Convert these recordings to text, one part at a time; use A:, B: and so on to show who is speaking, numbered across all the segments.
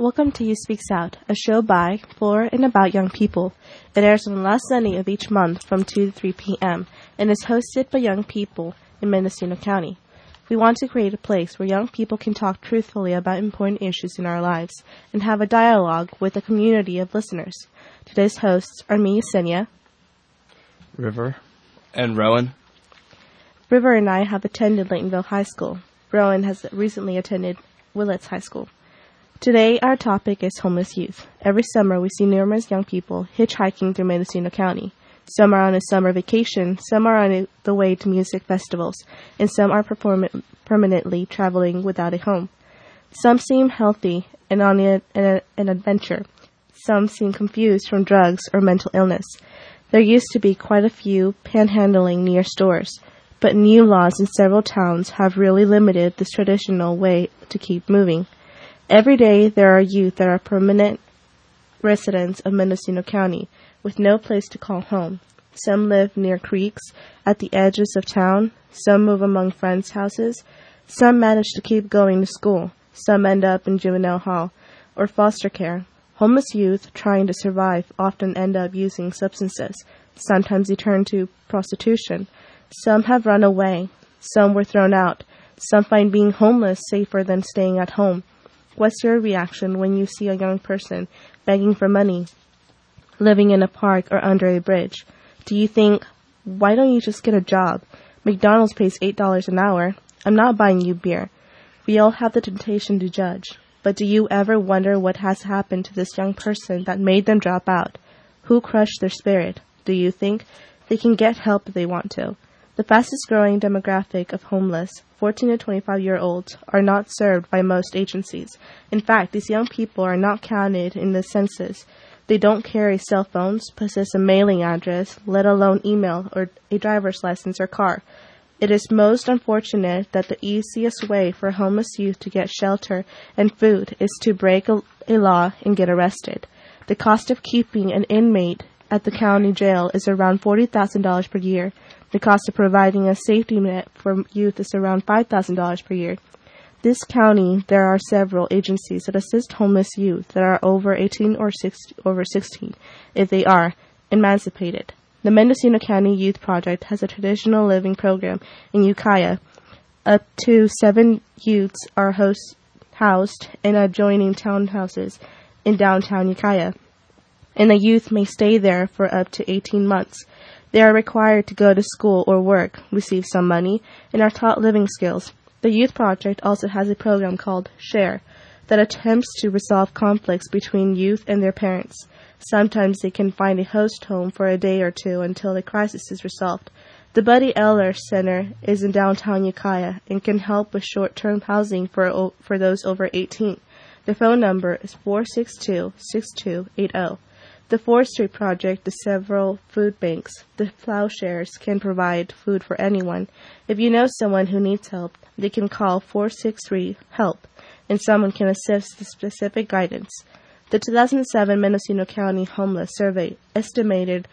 A: Welcome to You Speaks Out, a show by, for, and about young people. It airs on the last Sunday of each month from 2 to 3 p.m. and is hosted by young people in Mendocino County. We want to create a place where young people can talk truthfully about important issues in our lives and have a dialogue with a community of listeners. Today's hosts are me, Yesenia,
B: River, and Rowan.
A: River and I have attended Laytonville High School. Rowan has recently attended Willits High School. Today, our topic is homeless youth. Every summer, we see numerous young people hitchhiking through Mendocino County. Some are on a summer vacation, some are on the way to music festivals, and some are permanently traveling without a home. Some seem healthy and on an adventure. Some seem confused from drugs or mental illness. There used to be quite a few panhandling near stores, but new laws in several towns have really limited this traditional way to keep moving. Every day, there are youth that are permanent residents of Mendocino County with no place to call home. Some live near creeks at the edges of town. Some move among friends' houses. Some manage to keep going to school. Some end up in juvenile hall or foster care. Homeless youth trying to survive often end up using substances. Sometimes they turn to prostitution. Some have run away. Some were thrown out. Some find being homeless safer than staying at home. What's your reaction when you see a young person begging for money, living in a park or under a bridge? Do you think, why don't you just get a job? McDonald's pays $8 an hour. I'm not buying you beer. We all have the temptation to judge. But do you ever wonder what has happened to this young person that made them drop out? Who crushed their spirit? Do you think they can get help if they want to? The fastest growing demographic of homeless, 14 to 25-year-olds, are not served by most agencies. In fact, these young people are not counted in the census. They don't carry cell phones, possess a mailing address, let alone email or a driver's license or car. It is most unfortunate that the easiest way for homeless youth to get shelter and food is to break a law and get arrested. The cost of keeping an inmate at the county jail is around $40,000 per year. The cost of providing a safety net for youth is around $5,000 per year. This county, there are several agencies that assist homeless youth that are over 18 or over 16, if they are emancipated. The Mendocino County Youth Project has a traditional living program in Ukiah. Up to 7 youths are housed in adjoining townhouses in downtown Ukiah, and the youth may stay there for up to 18 months. They are required to go to school or work, receive some money, and are taught living skills. The Youth Project also has a program called SHARE that attempts to resolve conflicts between youth and their parents. Sometimes they can find a host home for a day or two until the crisis is resolved. The Buddy Eller Center is in downtown Ukiah and can help with short-term housing for those over 18. The phone number is 462-6280. The Forestry Project, the several food banks, the Plowshares can provide food for anyone. If you know someone who needs help, they can call 463-HELP, and someone can assist with specific guidance. The 2007 Mendocino County Homeless Survey estimated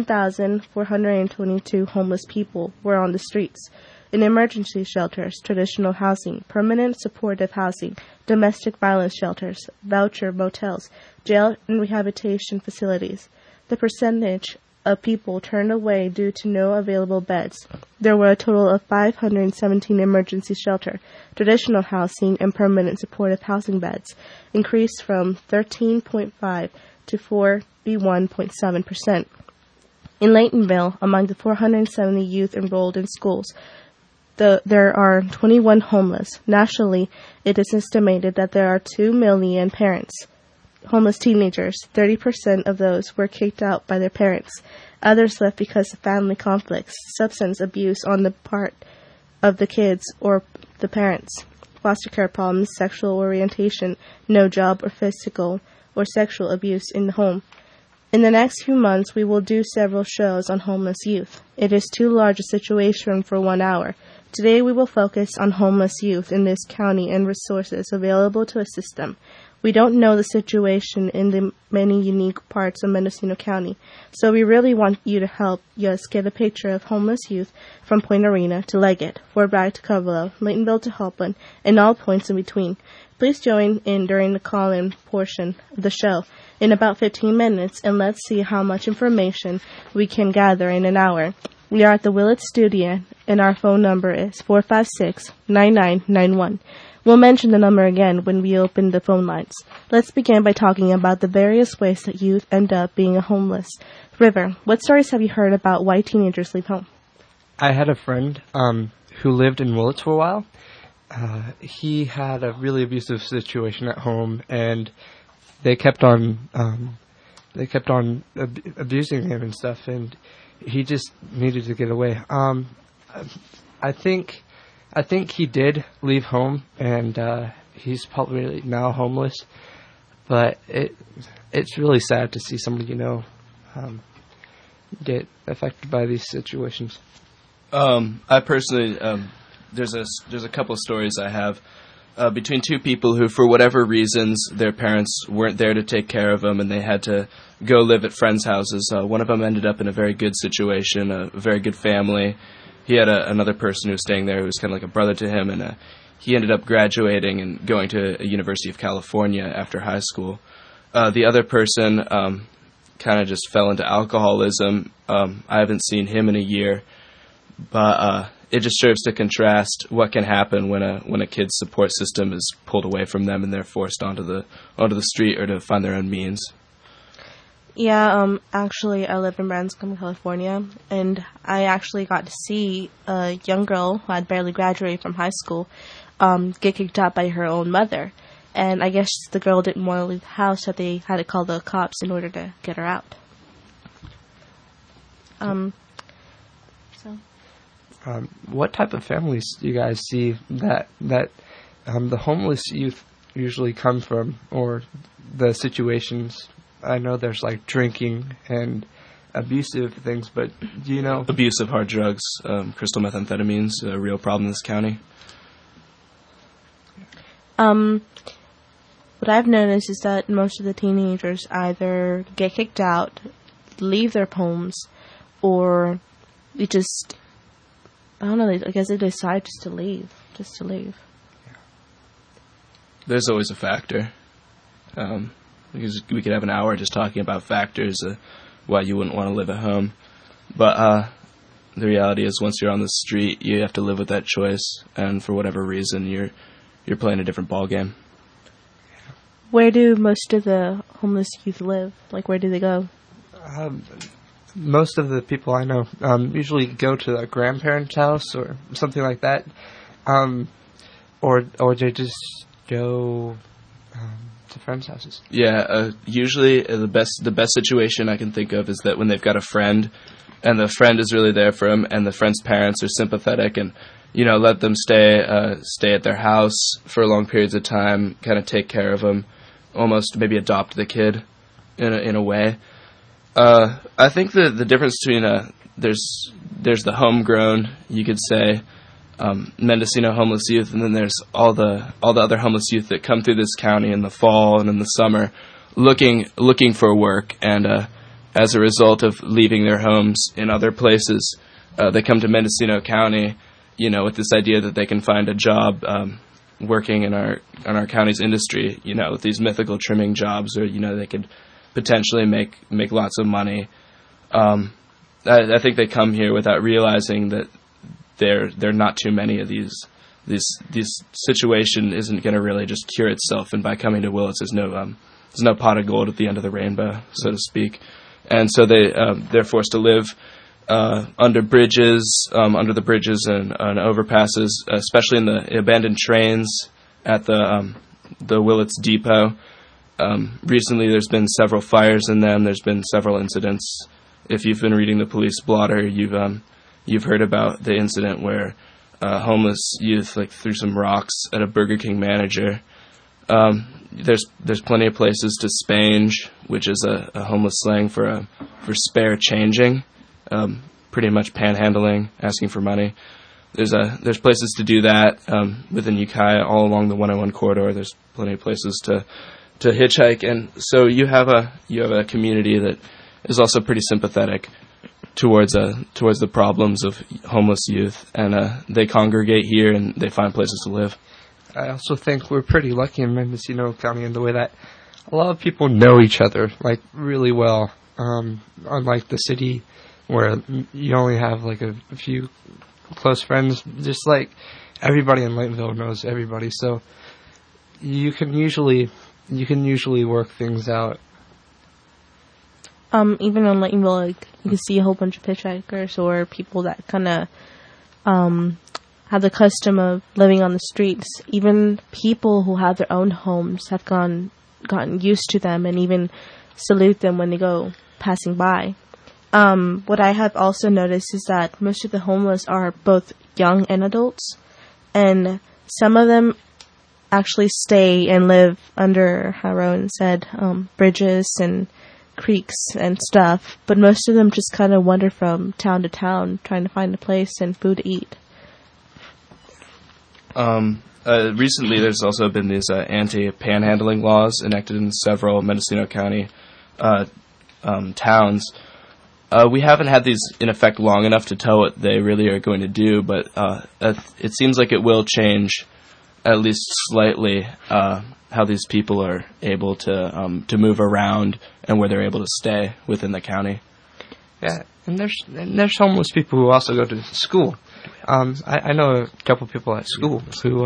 A: 1,422 homeless people were on the streets. In emergency shelters, traditional housing, permanent supportive housing, domestic violence shelters, voucher motels, jail and rehabilitation facilities. The percentage of people turned away due to no available beds. There were a total of 517 emergency shelter, traditional housing, and permanent supportive housing beds, increased from 13.5 to 41.7%. In Laytonville, among the 470 youth enrolled in schools, there are 21 homeless. Nationally, it is estimated that there are 2 million homeless teenagers. 30% of those were kicked out by their parents. Others left because of family conflicts, substance abuse on the part of the kids or the parents, foster care problems, sexual orientation, no job, or physical or sexual abuse in the home. In the next few months, we will do several shows on homeless youth. It is too large a situation for 1 hour. Today we will focus on homeless youth in this county and resources available to assist them. We don't know the situation in the many unique parts of Mendocino County, so we really want you to help us get a picture of homeless youth from Point Arena to Leggett, Fort Bragg to Covelo, Laytonville to Helpland, and all points in between. Please join in during the call-in portion of the show in about 15 minutes, and let's see how much information we can gather in an hour. We are at the Willits Studio, and our phone number is 456-9991. We'll mention the number again when we open the phone lines. Let's begin by talking about the various ways that youth end up being homeless. River, what stories have you heard about why teenagers leave home?
B: I had a friend who lived in Willits for a while. He had a really abusive situation at home, and they kept on abusing him and stuff, and he just needed to get away. I think he did leave home, and he's probably now homeless. But it's really sad to see somebody get affected by these situations.
C: I personally, there's a couple of stories I have between two people who, for whatever reasons, their parents weren't there to take care of them, and they had to go live at friends' houses. One of them ended up in a very good situation, a very good family. He had another person who was staying there who was kind of like a brother to him, and he ended up graduating and going to a University of California after high school. The other person kind of just fell into alcoholism. I haven't seen him in a year, but it just serves to contrast what can happen when a kid's support system is pulled away from them and they're forced onto the street or to find their own means.
A: Yeah, actually, I live in Branscombe, California, and I actually got to see a young girl who had barely graduated from high school get kicked out by her own mother. And I guess the girl didn't want to leave the house, so they had to call the cops in order to get her out.
B: What type of families do you guys see that the homeless youth usually come from, or the situations? I know there's like drinking and abusive things, but do you know?
C: Abuse of hard drugs, crystal methamphetamines, a real problem in this county.
A: What I've noticed is that most of the teenagers either get kicked out, leave their homes, or they just, I don't know, I guess they decide just to leave.
C: There's always a factor. Because we could have an hour just talking about factors why you wouldn't want to live at home. But the reality is, once you're on the street, you have to live with that choice, and for whatever reason, you're playing a different ball game.
A: Where do most of the homeless youth live? Like, where do they go?
B: Most of the people I know usually go to a grandparent's house or something like that, or they just go to friends' houses.
C: Yeah, usually the best situation I can think of is that when they've got a friend, and the friend is really there for them, and the friend's parents are sympathetic and let them stay at their house for long periods of time, kind of take care of them, almost maybe adopt the kid in a way. I think the difference between there's the homegrown, you could say, Mendocino homeless youth, and then there's all the other homeless youth that come through this county in the fall and in the summer, looking for work, and as a result of leaving their homes in other places, they come to Mendocino County, with this idea that they can find a job working in our county's industry, with these mythical trimming jobs, or they could potentially make lots of money. I think they come here without realizing that there are not too many of these. This situation isn't going to really just cure itself, and by coming to Willits, there's no pot of gold at the end of the rainbow, so to speak. And so they're forced to live under the bridges and overpasses, especially in the abandoned trains at the Willits Depot. Recently, there's been several fires in them. There's been several incidents. If you've been reading the police blotter, you've heard about the incident where homeless youth threw some rocks at a Burger King manager. There's plenty of places to spange, which is a homeless slang for spare changing, pretty much panhandling, asking for money. there's places to do that within Ukiah all along the 101 corridor. There's plenty of places to hitchhike, and so you have a community that is also pretty sympathetic towards the problems of homeless youth, and they congregate here and they find places to live.
B: I also think we're pretty lucky in Mendocino County in the way that a lot of people know each other, like, really well. Unlike the city where you only have, like, a few close friends, just like everybody in Laytonville knows everybody, so you can usually work things out.
A: Even in Laytonville, like, you can see a whole bunch of hitchhikers or people that kind of have the custom of living on the streets. Even people who have their own homes have gotten used to them and even salute them when they go passing by. What I have also noticed is that most of the homeless are both young and adults, and some of them actually stay and live under, how Rowan said, bridges and creeks and stuff, but most of them just kind of wander from town to town trying to find a place and food to eat.
C: Recently there's also been these anti-panhandling laws enacted in several Mendocino County towns. We haven't had these in effect long enough to tell what they really are going to do, but it seems like it will change, at least slightly, how these people are able to move around and where they're able to stay within the county.
B: Yeah, and there's homeless people who also go to school. I know a couple people at school who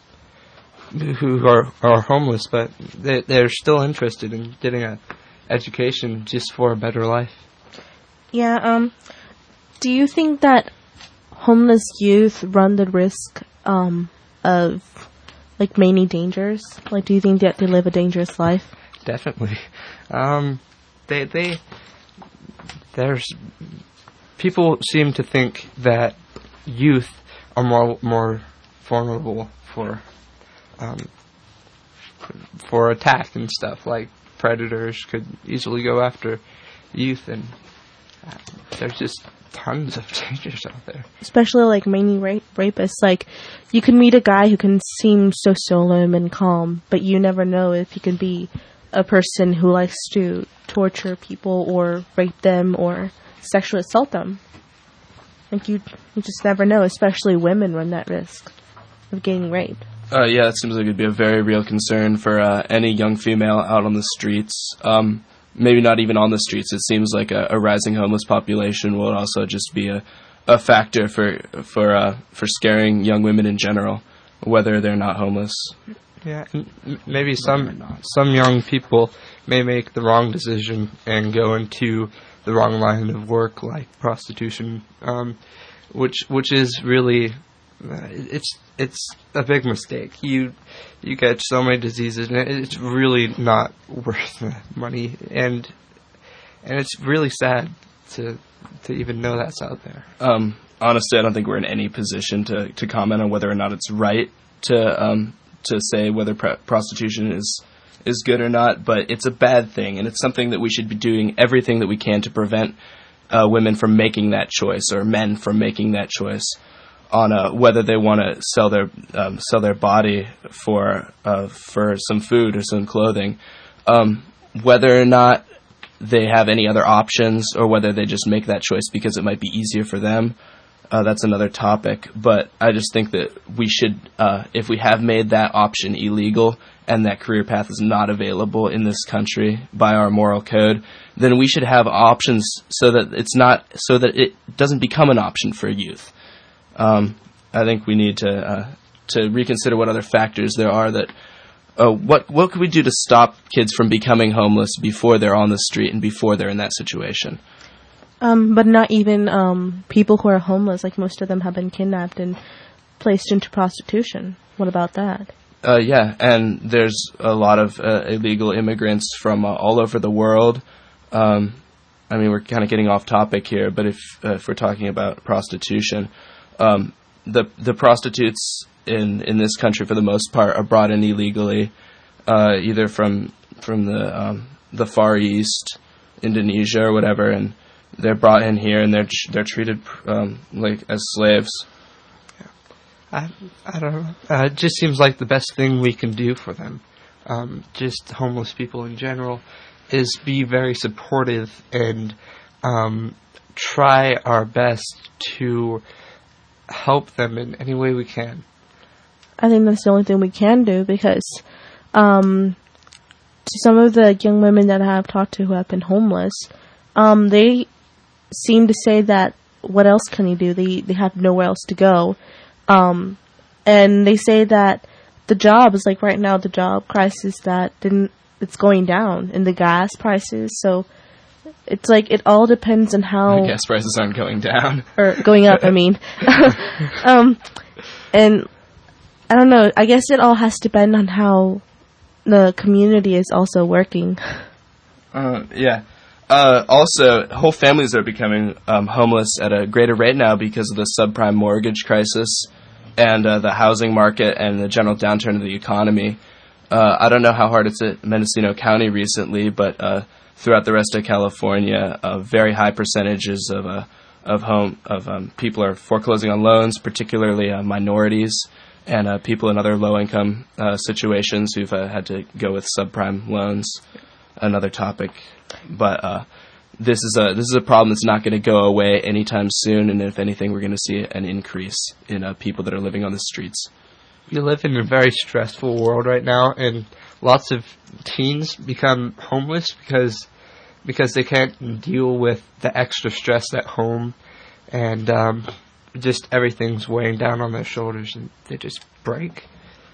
B: are homeless, but they're still interested in getting an education just for a better life.
A: Yeah. Do you think that homeless youth run the risk of, like, many dangers? Like, do you think that they live a dangerous life?
B: Definitely. There's people seem to think that youth are more vulnerable for attack and stuff. Like, predators could easily go after youth, and there's just tons of dangers out there.
A: Especially, like, mainly rapists. Like, you can meet a guy who can seem so solemn and calm, but you never know if he can be a person who likes to torture people or rape them or sexually assault them. Like, you just never know, especially women run that risk of getting raped.
C: Yeah, it seems like it'd be a very real concern for any young female out on the streets. Maybe not even on the streets. It seems like a rising homeless population will also just be a factor for scaring young women in general, whether they're not homeless.
B: Yeah, maybe some young people may make the wrong decision and go into the wrong line of work, like prostitution, which is really it's a big mistake. You get so many diseases, and it's really not worth the money, and it's really sad to even know that's out there.
C: Honestly, I don't think we're in any position to comment on whether or not it's right to say whether prostitution is good or not, but it's a bad thing, and it's something that we should be doing everything that we can to prevent women from making that choice, or men from making that choice on whether they want to sell their body for some food or some clothing, whether or not they have any other options, or whether they just make that choice because it might be easier for them. That's another topic, but I just think that we should, if we have made that option illegal and that career path is not available in this country by our moral code, then we should have options so that it doesn't become an option for youth. I think we need to reconsider what other factors there are that. What could we do to stop kids from becoming homeless before they're on the street and before they're in that situation?
A: But not even people who are homeless. Like, most of them have been kidnapped and placed into prostitution. What about that?
C: Yeah, and there's a lot of illegal immigrants from all over the world. I mean, we're kind of getting off topic here, but if we're talking about prostitution, the prostitutes in this country, for the most part, are brought in illegally, either from the Far East, Indonesia, or whatever, and they're brought in here and they're treated like as slaves.
B: I don't know. It just seems like the best thing we can do for them, just homeless people in general, is be very supportive and try our best to help them in any way we can.
A: I think that's the only thing we can do, because to some of the young women that I have talked to who have been homeless, they seem to say that what else can you do? They have nowhere else to go. And they say that the job is like right now, the job crisis it's going down, and the gas prices. So it's like it all depends on how
C: The gas prices aren't going down.
A: or going up. I mean, and I don't know. I guess it all has to depend on how the community is also working.
C: Yeah. Also, whole families are becoming homeless at a greater rate now because of the subprime mortgage crisis and the housing market and the general downturn of the economy. I don't know how hard it's at Mendocino County recently, but throughout the rest of California, very high percentages of people are foreclosing on loans, particularly minorities and people in other low-income situations who've had to go with subprime loans. Another topic, but this is a problem that's not going to go away anytime soon, and if anything, we're going to see an increase in people that are living on the streets.
B: We live in a very stressful world right now, and lots of teens become homeless because they can't deal with the extra stress at home, and just everything's weighing down on their shoulders, and they just break.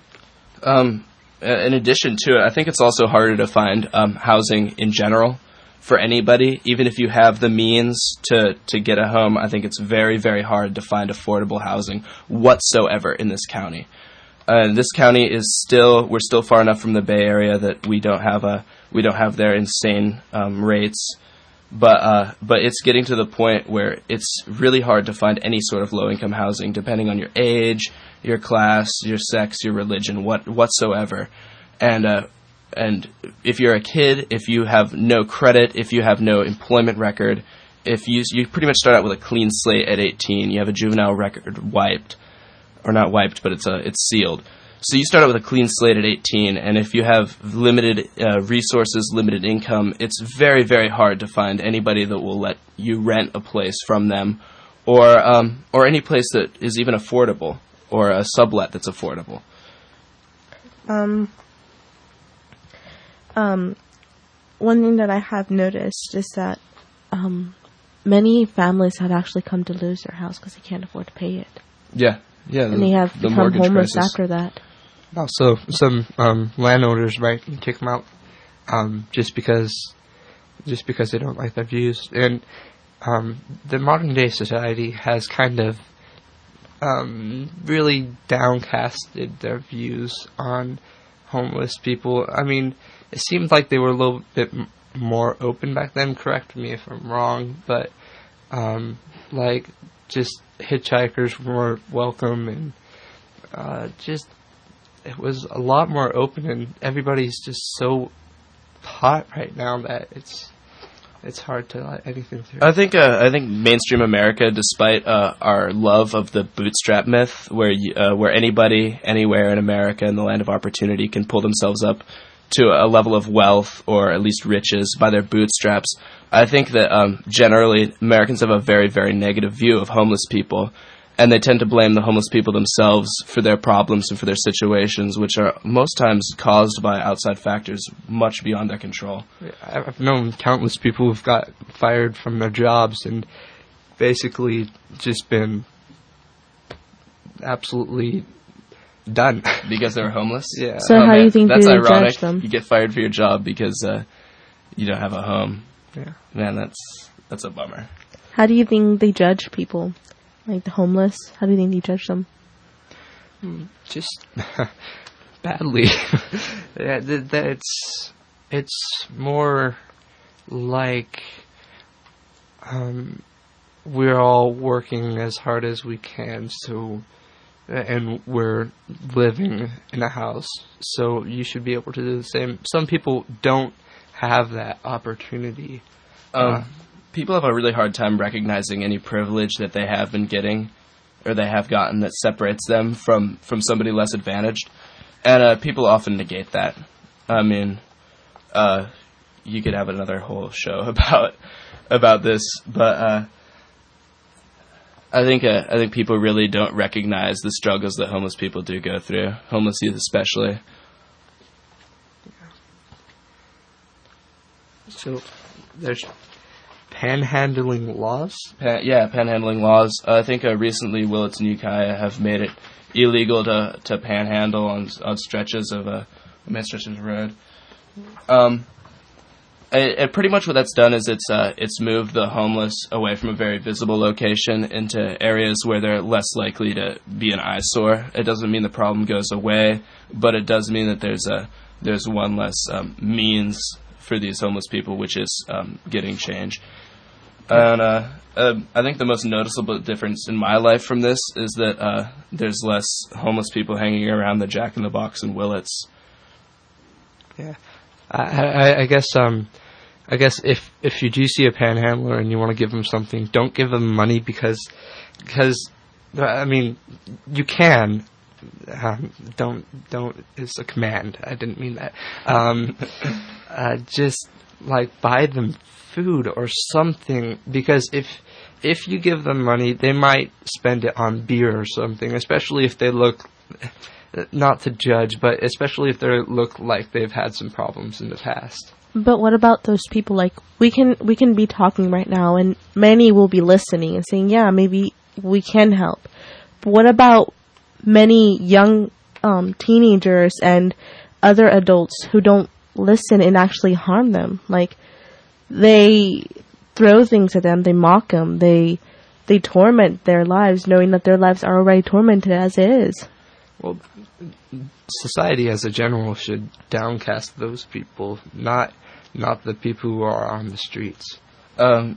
C: In addition to it, I think it's also harder to find housing in general for anybody. Even if you have the means to get a home, I think it's very, very hard to find affordable housing whatsoever in this county. This county we're still far enough from the Bay Area that we don't have their insane rates. But it's getting to the point where it's really hard to find any sort of low-income housing, depending on your age, your class, your sex, your religion, whatsoever. And if you're a kid, if you have no credit, if you have no employment record, if you pretty much start out with a clean slate at 18, you have a juvenile record wiped, or not wiped, but it's sealed. So you start out with a clean slate at 18, and if you have limited resources, limited income, it's very, very hard to find anybody that will let you rent a place from them, or any place that is even affordable, or a sublet that's affordable.
A: One thing that I have noticed is that many families have actually come to lose their house because they can't afford to pay it.
C: Yeah,
A: and they have become homeless after that.
B: Also, some landowners might kick them out just because they don't like their views. And the modern day society has kind of really downcasted their views on homeless people. I mean, it seemed like they were a little bit more open back then. Correct me if I'm wrong, but like just hitchhikers were more welcome, and just it was a lot more open, and everybody's just so hot right now that it's hard to let anything through.
C: I think mainstream America, despite our love of the bootstrap myth, where anybody, anywhere in America, in the land of opportunity, can pull themselves up to a level of wealth or at least riches by their bootstraps, I think that generally Americans have a very, very negative view of homeless people, and they tend to blame the homeless people themselves for their problems and for their situations, which are most times caused by outside factors much beyond their control.
B: I've known countless people who've got fired from their jobs and basically just been absolutely done.
C: Because they were homeless?
B: Yeah.
A: So how do you think
C: that's
A: they
C: ironic.
A: judge them?
C: You get fired for your job because you don't have a home.
B: Yeah.
C: Man, that's a bummer.
A: How do you think they judge people? Like the homeless? How do you think they judge them?
B: Just badly. Yeah, it's more like we're all working as hard as we can, and we're living in a house, so you should be able to do the same. Some people don't have that opportunity.
C: People have a really hard time recognizing any privilege that they have been getting or they have gotten that separates them from somebody less advantaged. And people often negate that. I mean, you could have another whole show about this, but I think people really don't recognize the struggles that homeless people do go through, homeless youth especially.
B: So there's panhandling laws?
C: Panhandling laws. I think recently Willits and Ukiah have made it illegal to panhandle on stretches of stretches of road. Pretty much what that's done is it's moved the homeless away from a very visible location into areas where they're less likely to be an eyesore. It doesn't mean the problem goes away, but it does mean that there's one less means for these homeless people, which is getting change. And I think the most noticeable difference in my life from this is that there's less homeless people hanging around the Jack in the Box in Willits.
B: Yeah, I guess if you do see a panhandler and you want to give them something, don't give them money because I mean you can. Don't. It's a command. I didn't mean that. Just like buy them food or something, because if you give them money, they might spend it on beer or something. Especially if they look, not to judge, but especially if they look like they've had some problems in the past.
A: But what about those people? Like we can be talking right now, and many will be listening and saying, "Yeah, maybe we can help." But what about many young teenagers and other adults who don't listen and actually harm them? Like they throw things at them, they mock them, they torment their lives, knowing that their lives are already tormented as it is.
B: Well, society as a general should downcast those people, not the people who are on the streets.
C: I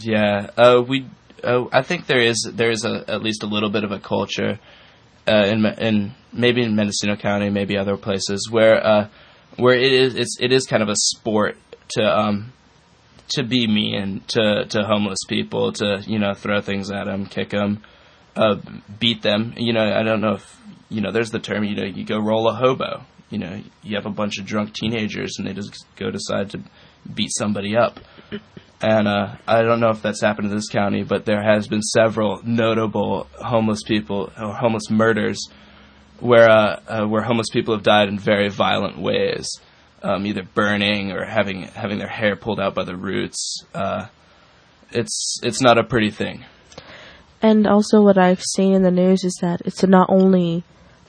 C: think there is at least a little bit of a culture in maybe in Mendocino County, maybe other places where it is kind of a sport to be mean to homeless people, to throw things at them, kick them, beat them. I don't know if there's the term. You go roll a hobo. You have a bunch of drunk teenagers and they just decide to beat somebody up. And I don't know if that's happened in this county, but there has been several notable homeless people or homeless murders where homeless people have died in very violent ways, either burning or having their hair pulled out by the roots. It's not a pretty thing.
A: And also, what I've seen in the news is that it's not only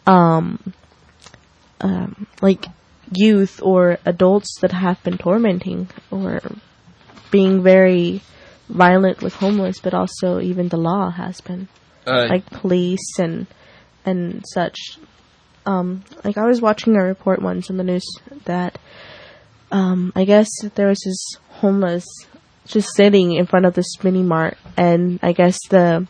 A: like youth or adults that have been tormenting or being very violent with homeless, but also even the law has been, like police and such. Like I was watching a report once on the news that I guess there was this homeless just sitting in front of this mini mart, and I guess the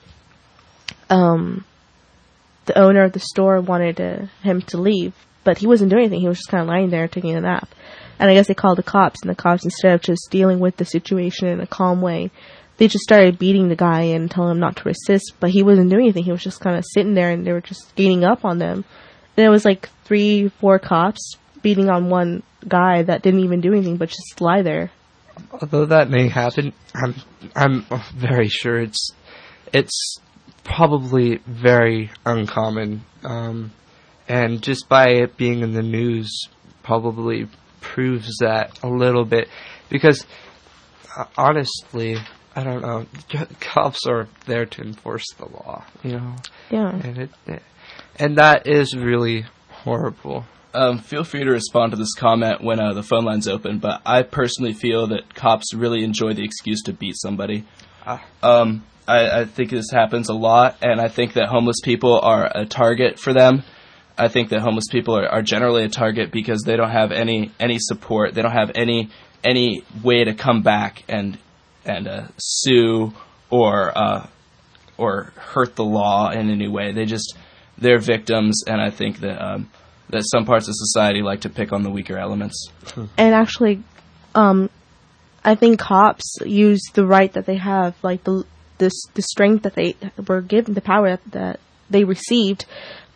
A: owner of the store wanted him to leave, but he wasn't doing anything. He was just kind of lying there taking a nap. And I guess they called the cops, and the cops, instead of just dealing with the situation in a calm way, they just started beating the guy and telling him not to resist, but he wasn't doing anything. He was just kind of sitting there, and they were just gaining up on them. And it was like 3-4 cops beating on one guy that didn't even do anything but just lie there.
B: Although that may happen, I'm very sure it's probably very uncommon, and just by it being in the news probably proves that a little bit, because honestly, I don't know, cops are there to enforce the law,
A: Yeah.
B: And that is really horrible.
C: Feel free to respond to this comment when the phone line's open, but I personally feel that cops really enjoy the excuse to beat somebody. I think this happens a lot, and I think that homeless people are a target for them. I think that homeless people are generally a target because they don't have any support. They don't have any way to come back and sue or hurt the law in any way. They're victims, and I think that some parts of society like to pick on the weaker elements.
A: And actually, I think cops use the right that they have, like the the strength that they were given, the power that they received,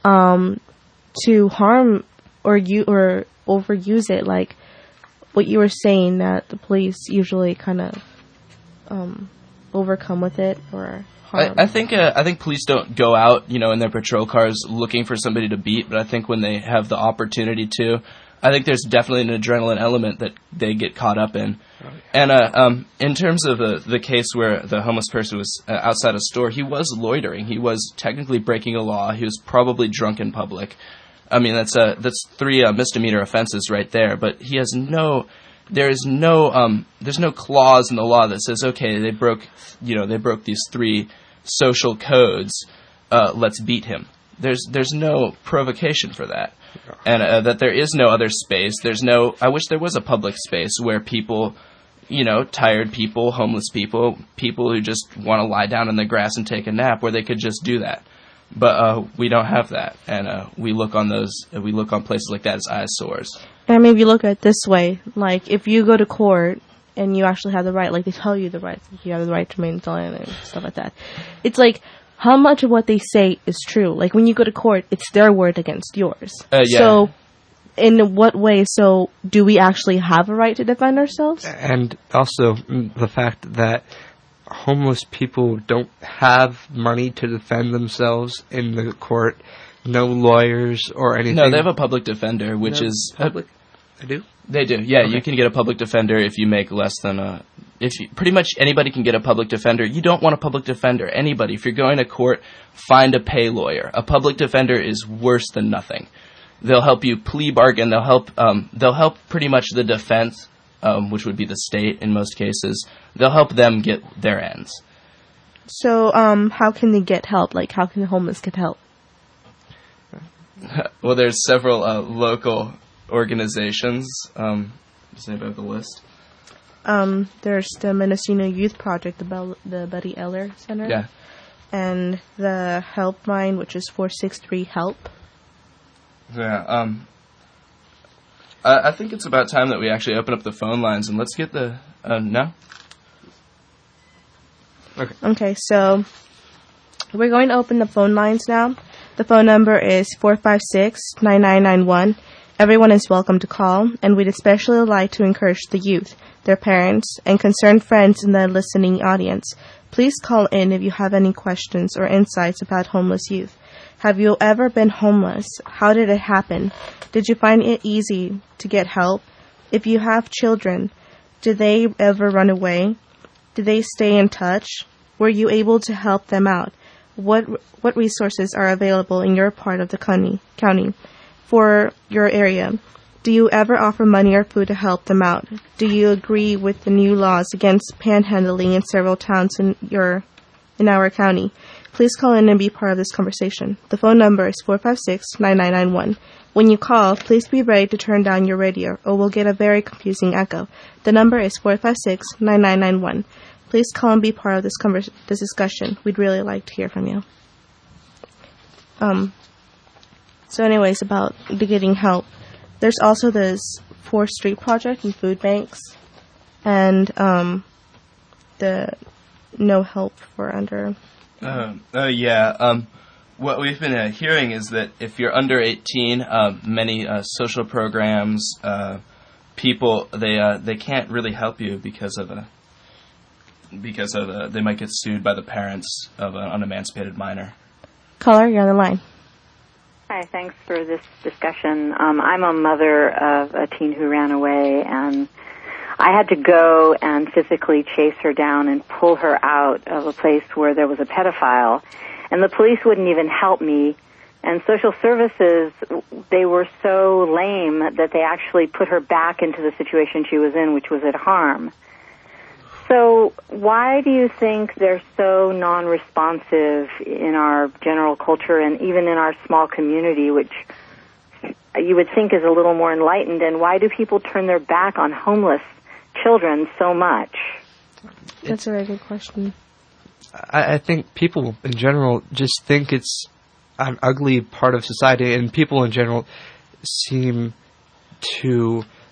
A: to harm or overuse it, like what you were saying, that the police usually kind of overcome with it or harm.
C: I think police don't go out, in their patrol cars looking for somebody to beat, but I think when they have the opportunity to, I think there's definitely an adrenaline element that they get caught up in. And in terms of the case where the homeless person was outside a store, he was loitering. He was technically breaking a law. He was probably drunk in public. I mean, that's 3 misdemeanor offenses right there. But he has there's no clause in the law that says, okay, they broke these 3 social codes. Let's beat him. There's no provocation for that. And that there is no other space. I wish there was a public space where people, tired people, homeless people who just want to lie down in the grass and take a nap, where they could just do that. But we don't have that, and we look on places like that as eyesores.
A: And I mean, if you look at it this way, like if you go to court and you actually have the right, like they tell you the rights, like you have the right to remain silent and stuff like that. It's like, how much of what they say is true? Like, when you go to court, it's their word against yours.
C: Yeah.
A: So, in what way? So, do we actually have a right to defend ourselves?
B: And also, the fact that homeless people don't have money to defend themselves in the court, no lawyers or anything.
C: No, they have a public defender, which is...
B: Public? They do?
C: They do, yeah.
B: Okay.
C: You can get a public defender if you make less than pretty much anybody can get a public defender. You don't want a public defender. Anybody. If you're going to court, find a pay lawyer. A public defender is worse than nothing. They'll help you plea bargain. They'll help pretty much the defense, which would be the state in most cases. They'll help them get their ends.
A: So, how can they get help? Like, how can the homeless get help?
C: Well, there's several local organizations. Does anybody have the list?
A: There's the Mendocino Youth Project, the Buddy Eller Center.
C: Yeah.
A: And the Helpline, which is 463-HELP.
C: Yeah. I think it's about time that we actually open up the phone lines, and let's get the... no?
A: Okay, so we're going to open the phone lines now. The phone number is 456-9991. Everyone is welcome to call, and we'd especially like to encourage the youth, their parents, and concerned friends in the listening audience. Please call in if you have any questions or insights about homeless youth. Have you ever been homeless? How did it happen? Did you find it easy to get help? If you have children, did they ever run away? Did they stay in touch? Were you able to help them out? What resources are available in your part of the county for your area? Do you ever offer money or food to help them out? Do you agree with the new laws against panhandling in several towns in our county? Please call in and be part of this conversation. The phone number is 456-9991. When you call, please be ready to turn down your radio, or we'll get a very confusing echo. The number is 456-9991. Please call and be part of this discussion. We'd really like to hear from you. So anyways, about the getting help. There's also this 4th Street Project and food banks, and the no help for under...
C: What we've been hearing is that if you're under 18, many social programs, people, they can't really help you because they might get sued by the parents of an unemancipated minor.
A: Caller, you're on the line.
D: Hi, thanks for this discussion. I'm a mother of a teen who ran away, and I had to go and physically chase her down and pull her out of a place where there was a pedophile. And the police wouldn't even help me. And social services, they were so lame that they actually put her back into the situation she was in, which was at harm. So why do you think they're so non-responsive in our general culture and even in our small community, which you would think is a little more enlightened? And why do people turn their back on homeless children so much?
A: That's a very good question.
B: I think people in general just think it's an ugly part of society, and people in general seem to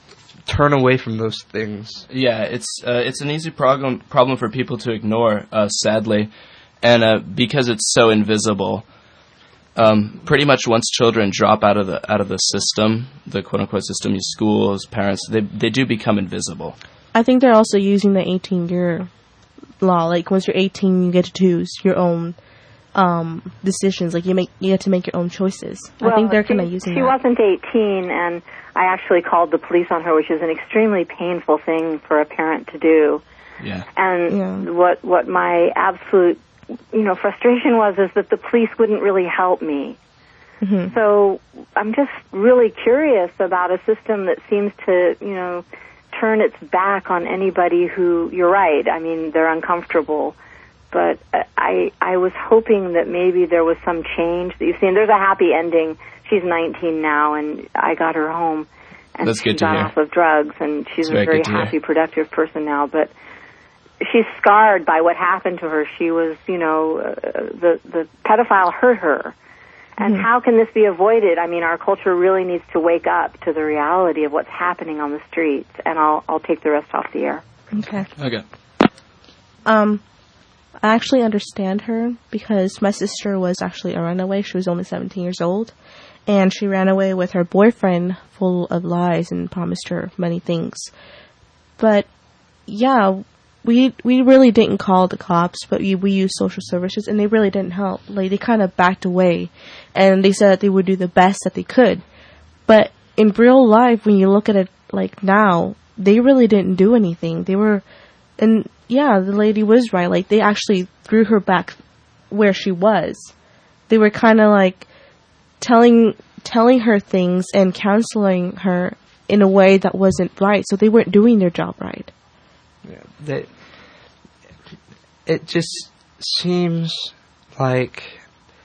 B: turn away from those things.
C: Yeah, it's an easy problem for people to ignore, sadly, and because it's so invisible. Pretty much once children drop out of the system, the quote unquote system, schools, parents, they do become invisible.
A: I think they're also using the 18-year law. Like once you're 18, you get to choose your own decisions. Like you get to make your own choices.
D: Well,
A: I think they're kind of using that.
D: She wasn't 18, and I actually called the police on her, which is an extremely painful thing for a parent to do.
C: Yeah.
D: And what my absolute frustration was is that the police wouldn't really help me. Mm-hmm. So I'm just really curious about a system that seems to, turn its back on anybody who, you're right, I mean, they're uncomfortable. But I was hoping that maybe there was some change that you've seen. There's a happy ending. She's 19 now, and I got her home. And
C: That's good to
D: she got
C: hear.
D: off of drugs, and she's a very happy,
C: hear.
D: productive person now. But she's scarred by what happened to her. She was, the pedophile hurt her. And how can this be avoided? I mean, our culture really needs to wake up to the reality of what's happening on the streets. And I'll take the rest off the air.
A: Okay.
C: Okay.
A: I actually understand her because my sister was actually a runaway. She was only 17 years old. And she ran away with her boyfriend full of lies and promised her many things. But, yeah, we really didn't call the cops, but we used social services, and they really didn't help. Like, they kind of backed away, and they said that they would do the best that they could. But in real life, when you look at it, like, now, they really didn't do anything. And, yeah, the lady was right. Like, they actually threw her back where she was. They were kind of, like, telling her things and counseling her in a way that wasn't right. So they weren't doing their job right.
B: Yeah, it just seems like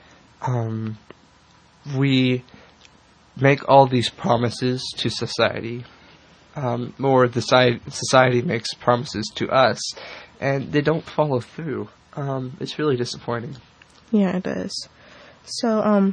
B: we make all these promises to society, or the society makes promises to us, and they don't follow through. It's really disappointing.
A: Yeah, it is. So,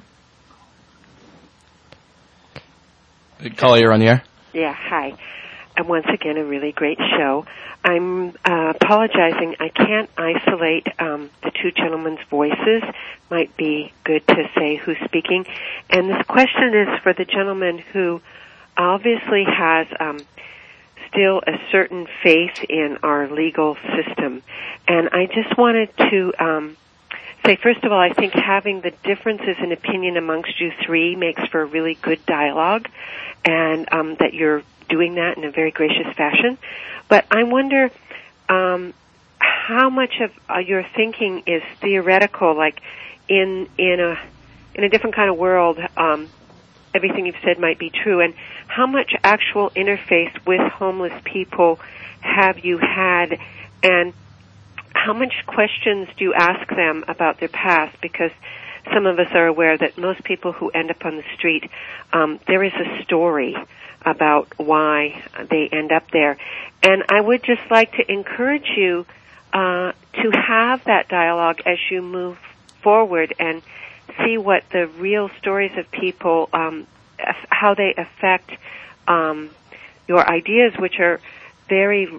C: Caller, you're on the air.
E: Yeah, hi. And once again, a really great show. I'm apologizing. I can't isolate the two gentlemen's voices. Might be good to say who's speaking. And this question is for the gentleman who obviously has still a certain faith in our legal system. And I just wanted to say, first of all, I think having the differences in opinion amongst you three makes for a really good dialogue, and that you're doing that in a very gracious fashion. But I wonder how much of your thinking is theoretical, like in a different kind of world, everything you've said might be true, and how much actual interface with homeless people have you had, and how much questions do you ask them about their past? Because some of us are aware that most people who end up on the street, there is a story about why they end up there. And I would just like to encourage you to have that dialogue as you move forward and see what the real stories of people, how they affect your ideas, which are very,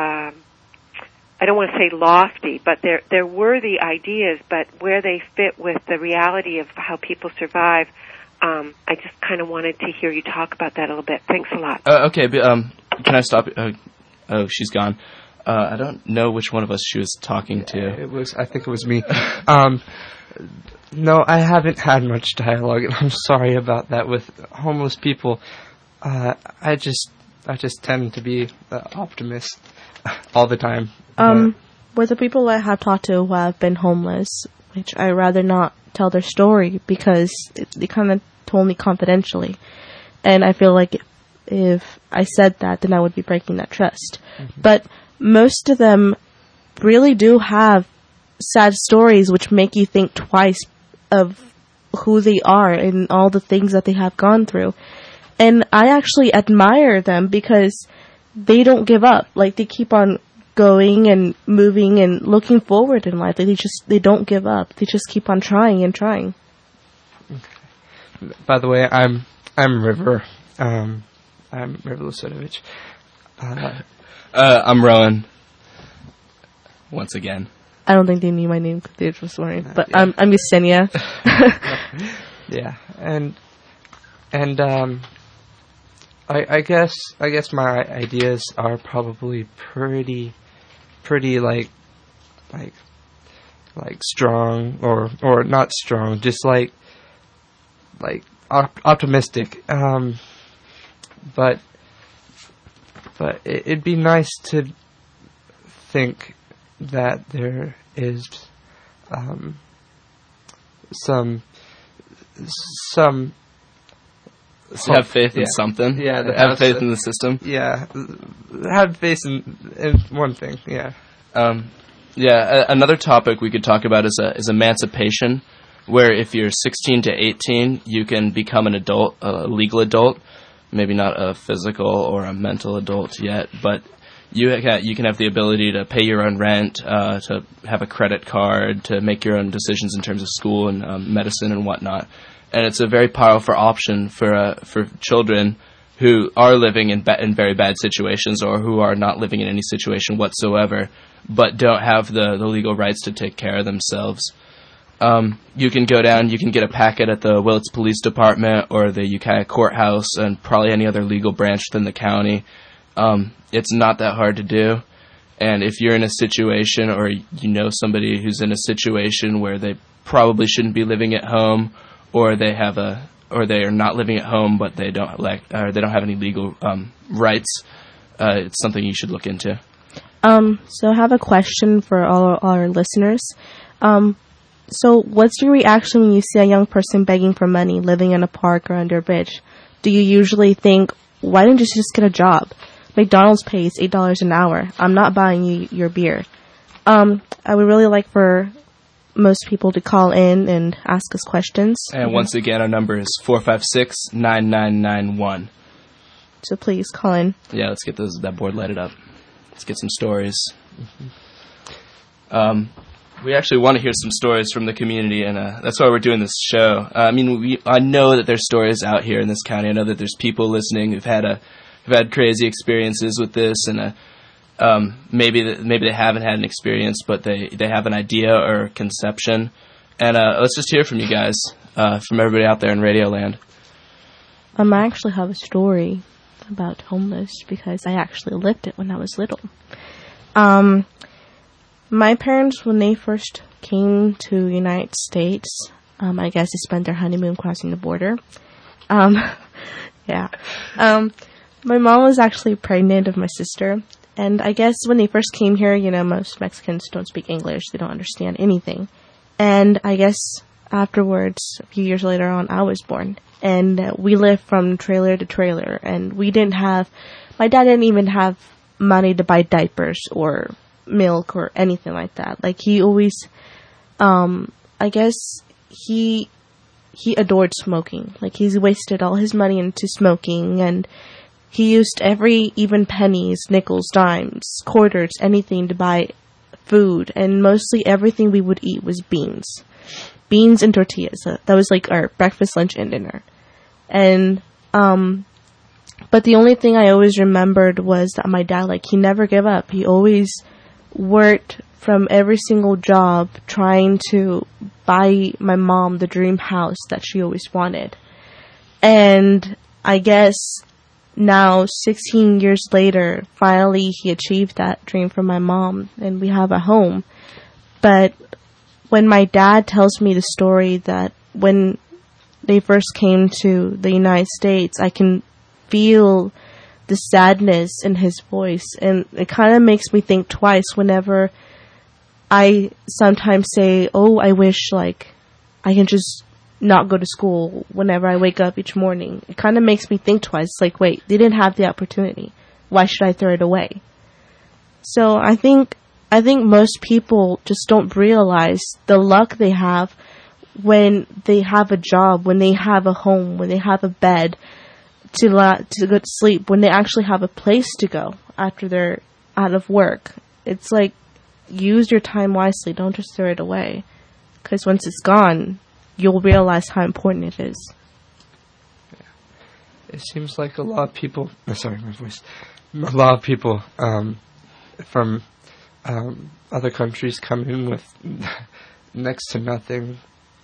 E: I don't want to say lofty, but they're worthy ideas, but where they fit with the reality of how people survive. I just kind of wanted to hear you talk about that a little bit. Thanks a lot.
C: Okay, but, can I stop? Oh, she's gone. I don't know which one of us she was talking to.
B: I think it was me. No, I haven't had much dialogue, and I'm sorry about that with homeless people. I just tend to be the optimist all the time.
A: With the people I have talked to who have been homeless, which I rather not tell their story because they kind of told me confidentially, and I feel like if I said that, then I would be breaking that trust. Mm-hmm. But most of them really do have sad stories which make you think twice of who they are and all the things that they have gone through. And I actually admire them because they don't give up. Like, they keep on going and moving and looking forward in life. Like, they don't give up. They just keep on trying and trying.
B: By the way, I'm River. I'm River Lasodovich.
C: I'm Rowan. Once again.
A: I don't think they knew my name because they were just worried. But
B: yeah.
A: I'm Yesenia.
B: Yeah, and I guess my ideas are probably pretty like strong or not strong, just like optimistic. But it'd be nice to think that there is some
C: have faith in something.
B: Yeah,
C: have faith in the system.
B: Yeah, have faith in one thing. Yeah.
C: Another topic we could talk about is emancipation, where if you're 16 to 18, you can become an adult, a legal adult, maybe not a physical or a mental adult yet, but you can have the ability to pay your own rent, to have a credit card, to make your own decisions in terms of school and medicine and whatnot. And it's a very powerful option for children who are living in very bad situations or who are not living in any situation whatsoever, but don't have the legal rights to take care of themselves. You can go down, you can get a packet at the Willits Police Department or the Ukiah Courthouse and probably any other legal branch within the county. It's not that hard to do. And if you're in a situation or you know somebody who's in a situation where they probably shouldn't be living at home, or they are not living at home but they don't have any legal rights, it's something you should look into.
A: So I have a question for all our listeners. So what's your reaction when you see a young person begging for money, living in a park or under a bridge? Do you usually think, why don't you just get a job? McDonald's pays $8 an hour. I'm not buying you your beer. I would really like for most people to call in and ask us questions.
C: And once again, our number is 456-9991.
A: So please call in.
C: Yeah, let's get that board lighted up. Let's get some stories. We actually want to hear some stories from the community, and that's why we're doing this show. I know that there's stories out here in this county. I know that there's people listening who've had crazy experiences with this, and maybe they haven't had an experience, but they have an idea or conception. And let's just hear from you guys, from everybody out there in Radio Land.
A: I actually have a story about homeless because I actually lived it when I was little. My parents, when they first came to the United States, I guess they spent their honeymoon crossing the border. Yeah. My mom was actually pregnant of my sister. And I guess when they first came here, most Mexicans don't speak English. They don't understand anything. And I guess afterwards, a few years later on, I was born. And we lived from trailer to trailer. And my dad didn't even have money to buy diapers or milk or anything like that. Like, he always, I guess he adored smoking. Like, he's wasted all his money into smoking, and he used every, even pennies, nickels, dimes, quarters, anything to buy food, and mostly everything we would eat was beans. Beans and tortillas. That was like our breakfast, lunch, and dinner. And, but the only thing I always remembered was that my dad, he never gave up. He always worked from every single job trying to buy my mom the dream house that she always wanted. And I guess now, 16 years later, finally he achieved that dream for my mom, and we have a home. But when my dad tells me the story that when they first came to the United States, I can feel the sadness in his voice, and it kind of makes me think twice whenever I sometimes say, I wish, I can just not go to school whenever I wake up each morning. It kind of makes me think twice. It's wait, they didn't have the opportunity. Why should I throw it away? So I think most people just don't realize the luck they have when they have a job, when they have a home, when they have a bed to go to sleep, when they actually have a place to go after they're out of work. It's use your time wisely. Don't just throw it away. Because once it's gone, you'll realize how important it is.
B: It seems like a lot of people... sorry, my voice. a lot of people from other countries come in with next to nothing,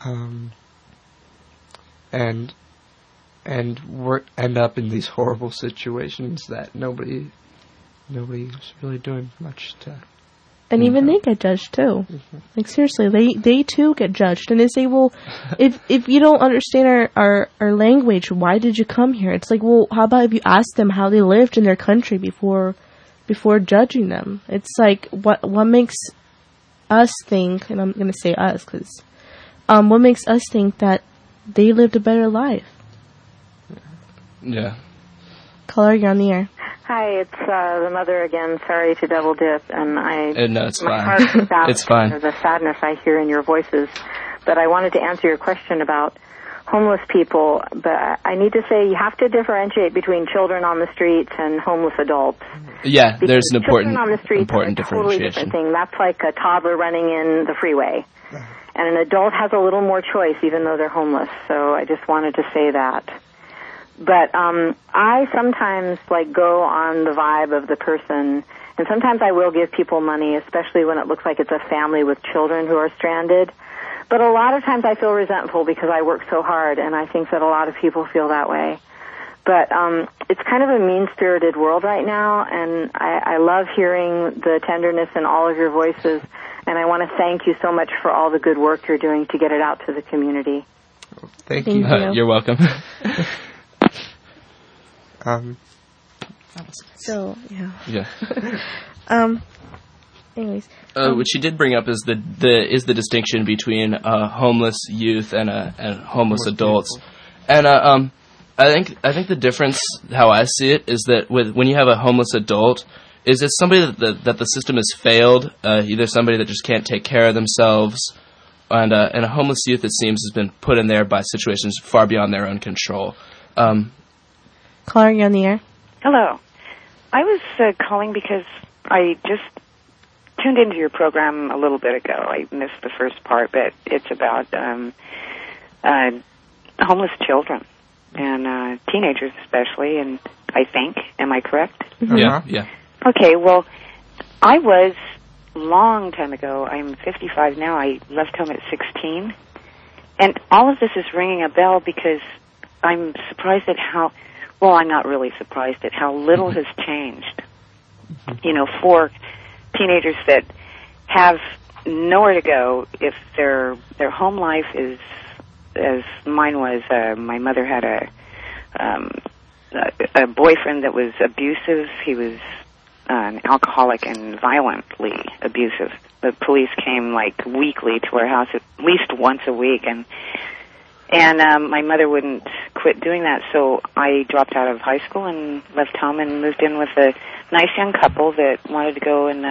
B: and end up in these horrible situations that nobody's really doing much to.
A: And even they get judged too.
B: Mm-hmm.
A: Like seriously, they too get judged. And they say, well, if you don't understand our language, why did you come here? It's like, well, how about if you ask them how they lived in their country before judging them? It's like, what makes us think, and I'm going to say us, because what makes us think that they lived a better life?
C: Yeah.
A: Caller, you're on the air.
D: Hi, it's the mother again. Sorry to double dip, and
C: No, it's
D: my
C: fine.
D: heart goes out
C: It's fine.
D: to the sadness I hear in your voices. But I wanted to answer your question about homeless people. But I need to say you have to differentiate between children on the streets and homeless adults.
C: Yeah,
D: Because
C: there's an
D: children on the streets are
C: important
D: a totally
C: differentiation.
D: different thing. That's like a toddler running in the freeway. And an adult has a little more choice, even though they're homeless. So I just wanted to say that. But I sometimes go on the vibe of the person, and sometimes I will give people money, especially when it looks like it's a family with children who are stranded. But a lot of times I feel resentful because I work so hard, and I think that a lot of people feel that way. But it's kind of a mean-spirited world right now, and I love hearing the tenderness in all of your voices, and I want to thank you so much for all the good work you're doing to get it out to the community.
B: Thank you.
C: You're welcome.
A: So, yeah.
C: Yeah.
A: Anyways.
C: What she did bring up is the distinction between homeless youth and homeless adults, and I think the difference, how I see it, is that when you have a homeless adult, is it's somebody that the system has failed, either somebody that just can't take care of themselves, and a homeless youth, it seems, has been put in there by situations far beyond their own control.
A: Caller, you're on the air.
F: Hello. I was calling because I just tuned into your program a little bit ago. I missed the first part, but it's about homeless children and teenagers especially, and I think, am I correct?
C: Mm-hmm. Yeah.
F: Okay, well, I was, long time ago, I'm 55 now, I left home at 16, and all of this is ringing a bell because I'm surprised at I'm not really surprised at how little has changed. You know, for teenagers that have nowhere to go, if their home life is as mine was, my mother had a boyfriend that was abusive. He was an alcoholic and violently abusive. The police came weekly to our house, at least once a week, and my mother wouldn't quit doing that, so I dropped out of high school and left home and moved in with a nice young couple that wanted to go and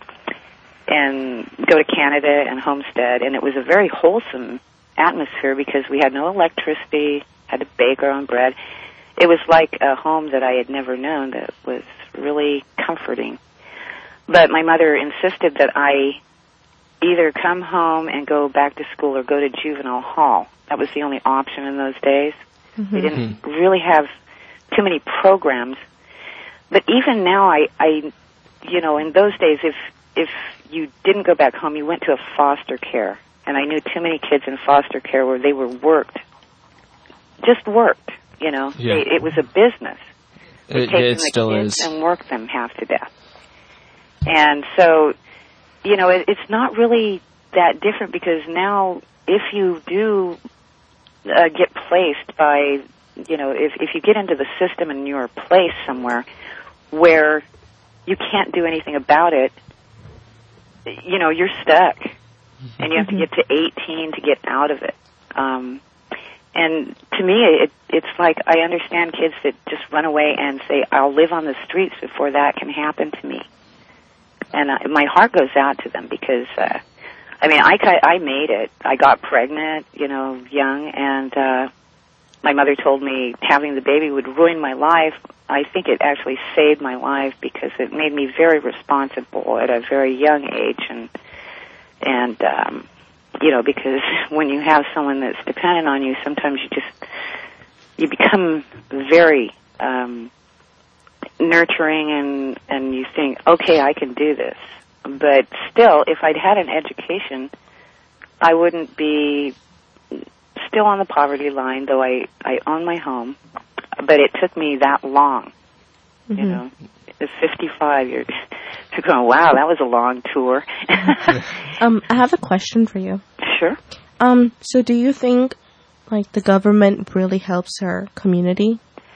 F: go to Canada and homestead, and it was a very wholesome atmosphere because we had no electricity, had to bake our own bread. It was like a home that I had never known that was really comforting. But my mother insisted that I either come home and go back to school or go to juvenile hall. That was the only option in those days.
A: Mm-hmm.
F: They didn't really have too many programs. But even now, I in those days, if you didn't go back home, you went to a foster care. And I knew too many kids in foster care where they were just worked, Yeah. It was a business.
C: It still
F: kids
C: is.
F: And work them half to death. And so, it's not really that different because now if you do get placed by, if you get into the system and you're placed somewhere where you can't do anything about it, you're stuck. And you have to get to 18 to get out of it. And to me, it's like I understand kids that just run away and say, I'll live on the streets before that can happen to me. And my heart goes out to them because, I made it. I got pregnant, young, and my mother told me having the baby would ruin my life. I think it actually saved my life because it made me very responsible at a very young age, and because when you have someone that's dependent on you, sometimes you become very nurturing, and you think, okay, I can do this. But still, if I'd had an education, I wouldn't be still on the poverty line, though I own my home. But it took me that long.
A: Mm-hmm.
F: You know, it's 55 years. To go, wow, that was a long tour.
A: I have a question for you.
F: Sure.
A: So do you think, like, the government really helps our community?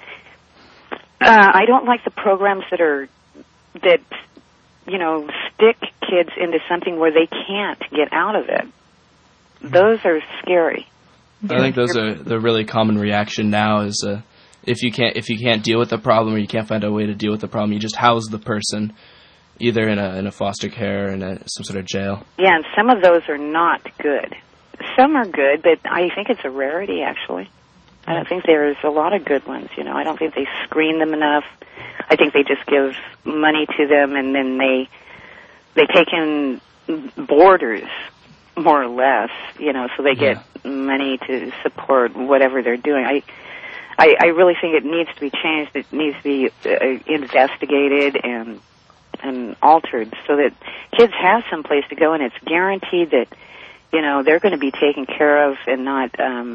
F: I don't like the programs that you know, stick kids into something where they can't get out of it. Those are scary.
C: I think those are the really common reaction now is if you can't deal with the problem or you can't find a way to deal with the problem, you just house the person either in a foster care or in some sort of jail.
F: Yeah, and some of those are not good. Some are good, but I think it's a rarity, actually. I don't think there's a lot of good ones, you know. I don't think they screen them enough. I think they just give money to them, and then they take in boarders, more or less, you know, so they get money to support whatever they're doing. I really think it needs to be changed. It needs to be investigated and altered so that kids have some place to go, and it's guaranteed that, you know, they're going to be taken care of and not,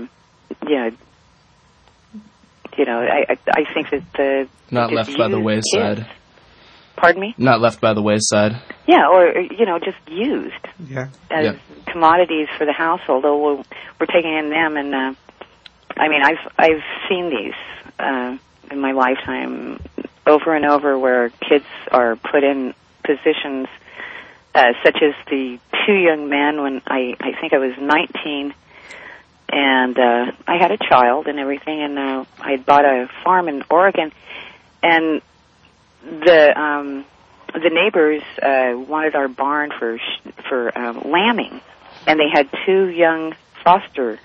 F: I think that
C: not left by the wayside.
F: Kids. Pardon me?
C: Not left by the wayside.
F: Yeah, or, you know, just used
B: as
F: commodities for the household. We're taking in them, and I mean, I've seen these in my lifetime over and over where kids are put in positions such as the two young men when I think I was 19. And I had a child and everything, and I had bought a farm in Oregon, and the neighbors wanted our barn for lambing, and they had two young foster,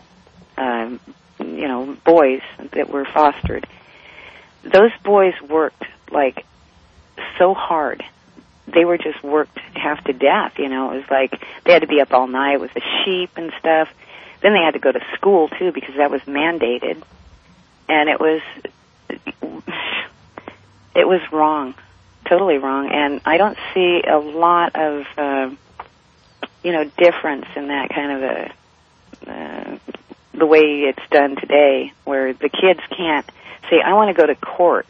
F: boys that were fostered. Those boys worked like so hard. They were just worked half to death. You know, it was like they had to be up all night with the sheep and stuff. Then they had to go to school, too, because that was mandated. And it was wrong, totally wrong. And I don't see a lot of, difference in that kind of the way it's done today, where the kids can't say, I want to go to court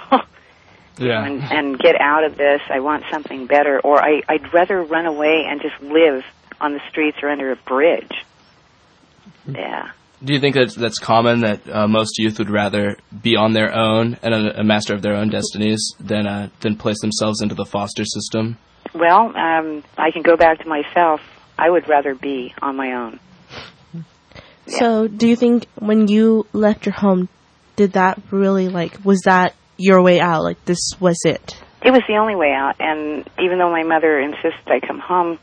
F: and get out of this. I want something better. Or I'd rather run away and just live on the streets or under a bridge. Yeah.
C: Do you think that's common, that most youth would rather be on their own and a master of their own destinies than place themselves into the foster system?
F: Well, I can go back to myself. I would rather be on my own. Yeah.
A: So, do you think when you left your home, did that really, was that your way out? Like, this was it?
F: It was the only way out, and even though my mother insisted I come home,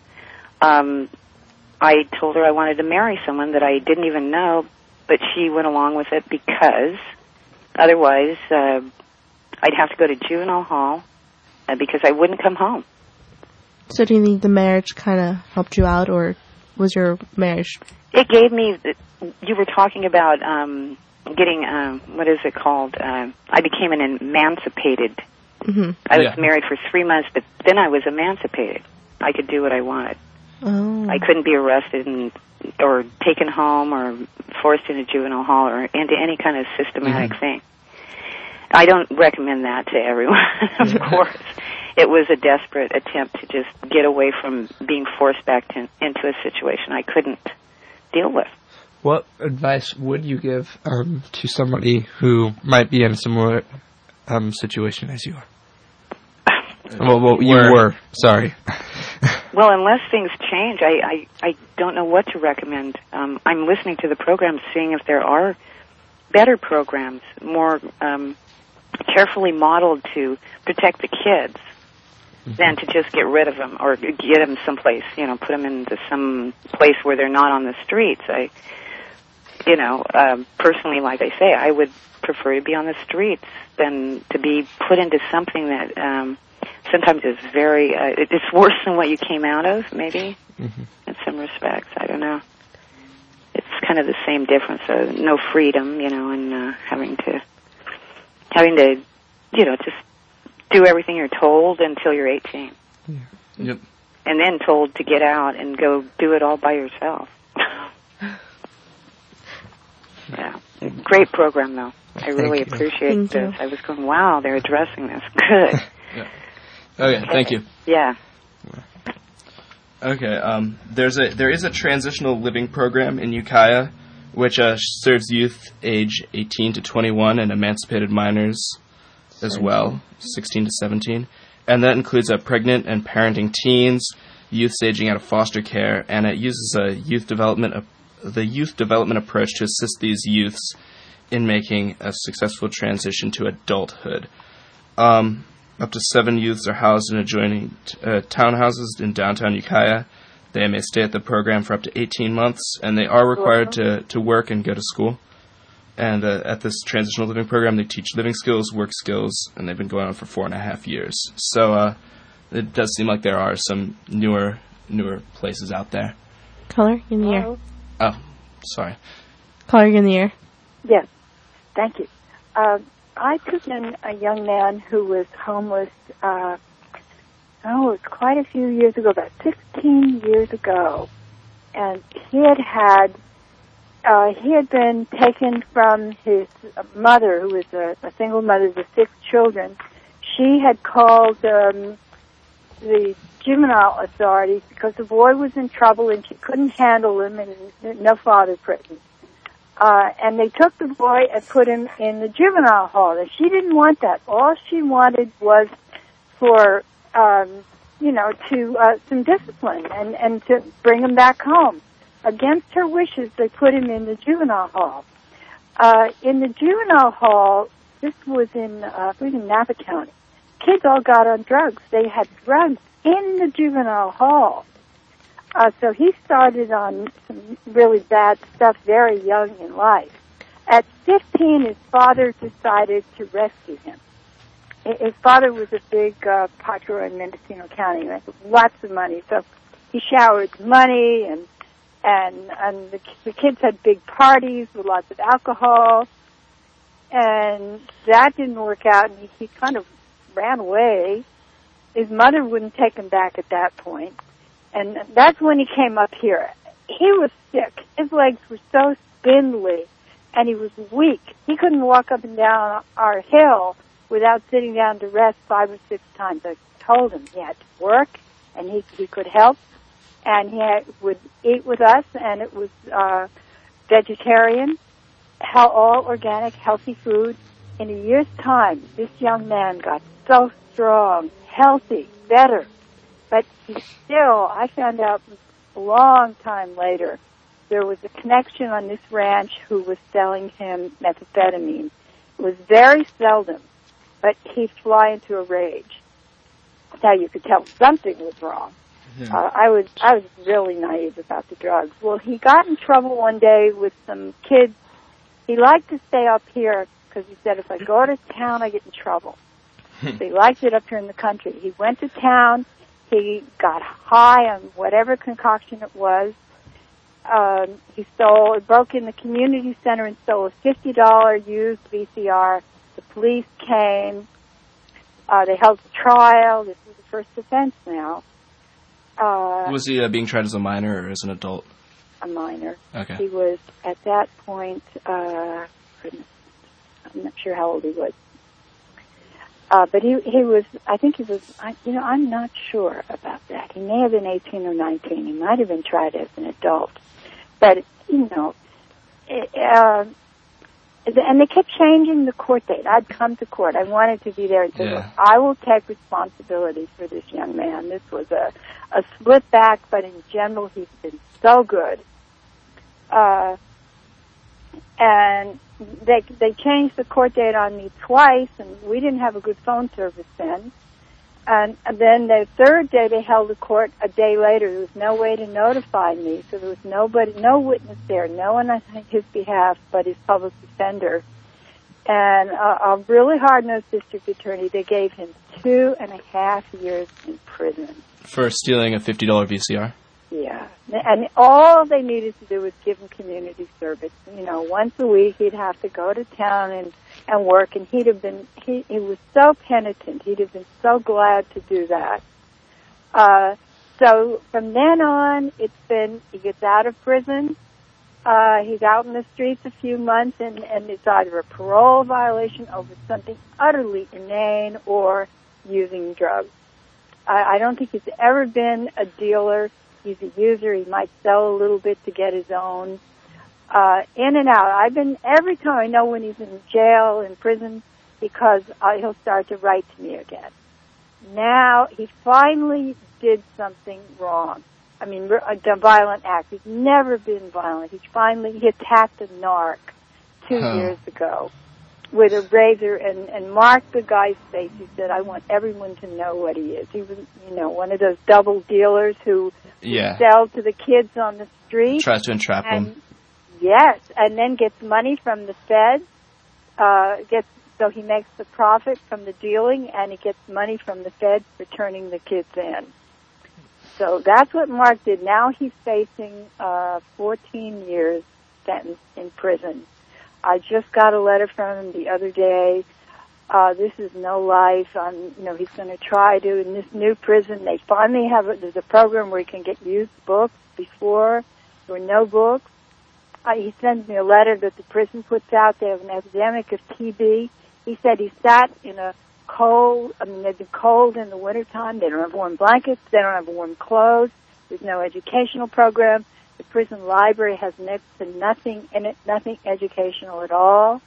F: I told her I wanted to marry someone that I didn't even know, but she went along with it because otherwise I'd have to go to juvenile hall because I wouldn't come home.
A: So do you think the marriage kind of helped you out, or was your marriage...
F: It gave me... You were talking about getting... what is it called? I became an emancipated...
A: Mm-hmm.
F: I was married for 3 months, but then I was emancipated. I could do what I wanted.
A: Oh.
F: I couldn't be arrested or taken home or forced into juvenile hall or into any kind of systematic thing. I don't recommend that to everyone, of course. It was a desperate attempt to just get away from being forced back into a situation I couldn't deal with.
B: What advice would you give to somebody who might be in a similar situation as you are? Well, you were. Sorry.
F: Well, unless things change, I don't know what to recommend. I'm listening to the programs, seeing if there are better programs, more carefully modeled to protect the kids than to just get rid of them or get them someplace, put them into some place where they're not on the streets. Personally, like I say, I would prefer to be on the streets than to be put into something that sometimes is very, it's worse than what you came out of, maybe, in some respects. I don't know. It's kind of the same difference. No freedom, and having to, just do everything you're told until you're 18.
B: Yeah.
C: Yep.
F: And then told to get out and go do it all by yourself. Yeah. Great program, though. I really appreciate
A: Thank
F: this.
A: you.
F: I was going, wow, they're addressing this. Good.
C: Yeah. Okay, thank you.
F: Yeah.
C: Okay, there is a transitional living program in Ukiah, which serves youth age 18 to 21 and emancipated minors as well, 16 to 17. And that includes pregnant and parenting teens, youths aging out of foster care, and it uses the youth development approach to assist these youths in making a successful transition to adulthood. Up to 7 youths are housed in adjoining townhouses in downtown Ukiah. They may stay at the program for up to 18 months, and they are required to work and go to school. And at this transitional living program, they teach living skills, work skills, and they've been going on for 4.5 years. So it does seem like there are some newer places out there.
A: Caller, in the air.
C: Oh, sorry.
A: Caller, in the air.
G: Yes, thank you. I took in a young man who was homeless, it was quite a few years ago, about 16 years ago. And he had been taken from his mother, who was a single mother with 6 children. She had called the juvenile authorities because the boy was in trouble and she couldn't handle him and no father present. And they took the boy and put him in the juvenile hall. And she didn't want that. All she wanted was for, some discipline and to bring him back home. Against her wishes, they put him in the juvenile hall. In the juvenile hall, this was in Napa County. Kids all got on drugs. They had drugs in the juvenile hall. So he started on some really bad stuff very young in life. At 15, his father decided to rescue him. His father was a big patrol in Mendocino County, with lots of money. So he showered money, and the kids had big parties with lots of alcohol. And that didn't work out, and he kind of ran away. His mother wouldn't take him back at that point. And that's when he came up here. He was sick. His legs were so spindly, and he was weak. He couldn't walk up and down our hill without sitting down to rest 5 or 6 times. I told him he had to work, and he could help, and would eat with us, and it was vegetarian, all organic, healthy food. In a year's time, this young man got so strong, healthy, better. But I found out a long time later, there was a connection on this ranch who was selling him methamphetamine. It was very seldom, but he'd fly into a rage. Now you could tell something was wrong. Yeah. I was really naive about the drugs. Well, he got in trouble one day with some kids. He liked to stay up here because he said, if I go to town, I get in trouble. So he liked it up here in the country. He went to town. He got high on whatever concoction it was. He broke in the community center and stole a $50 used VCR. The police came. They held a trial. This is the first offense now.
C: Was he being tried as a minor or as an adult?
G: A minor.
C: Okay.
G: He was, at that point, I'm not sure how old he was. But he was, I think he was, I'm not sure about that. He may have been 18 or 19. He might have been tried as an adult. But, and they kept changing the court date. I'd come to court. I wanted to be there and say, look, I will take responsibility for this young man. This was a split back, but in general, he's been so good. And they changed the court date on me twice, and we didn't have a good phone service then. And then the third day they held the court a day later. There was no way to notify me, so there was no witness there, no one on his behalf but his public defender. And a really hard-nosed district attorney, they gave him 2.5 years in prison.
C: For stealing a $50 VCR?
G: Yeah, and all they needed to do was give him community service. Once a week he'd have to go to town and and work, and he was so penitent. He'd have been so glad to do that. So from then on, he gets out of prison. He's out in the streets a few months, and it's either a parole violation over something utterly inane or using drugs. I don't think he's ever been a dealer. He's a user. He might sell a little bit to get his own. In and out. Every time I know when he's in jail, in prison, because he'll start to write to me again. Now, he finally did something wrong. I mean, a violent act. He's never been violent. He attacked a narc 2 years ago with a razor and marked the guy's face. He said, I want everyone to know what he is. He was, one of those double dealers who sell to the kids on the street.
C: Tries to entrap them.
G: Yes, and then gets money from the Fed, so he makes the profit from the dealing, and he gets money from the Fed for turning the kids in. So that's what Mark did. Now he's facing 14 years sentence in prison. I just got a letter from him the other day. This is no life. He's going to try to, in this new prison, they finally there's a program where he can get used books. Before, there were no books. He sends me a letter that the prison puts out. They have an epidemic of TB. He said he sat in a cold, they've been cold in the wintertime. They don't have warm blankets. They don't have warm clothes. There's no educational program. The prison library has next to nothing in it, nothing educational at all.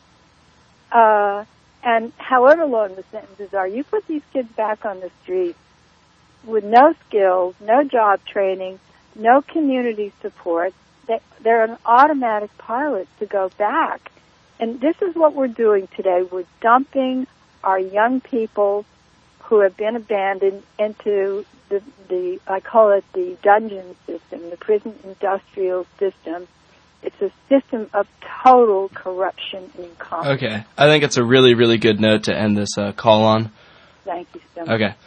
G: And however long the sentences are, you put these kids back on the street with no skills, no job training, no community support. They're an automatic pilot to go back. And this is what we're doing today. We're dumping our young people who have been abandoned into the I call it the dungeon system, the prison industrial system. It's a system of total corruption and incompetence.
C: Okay. I think it's a really, really good note to end this call on.
G: Thank you so much.
C: Okay.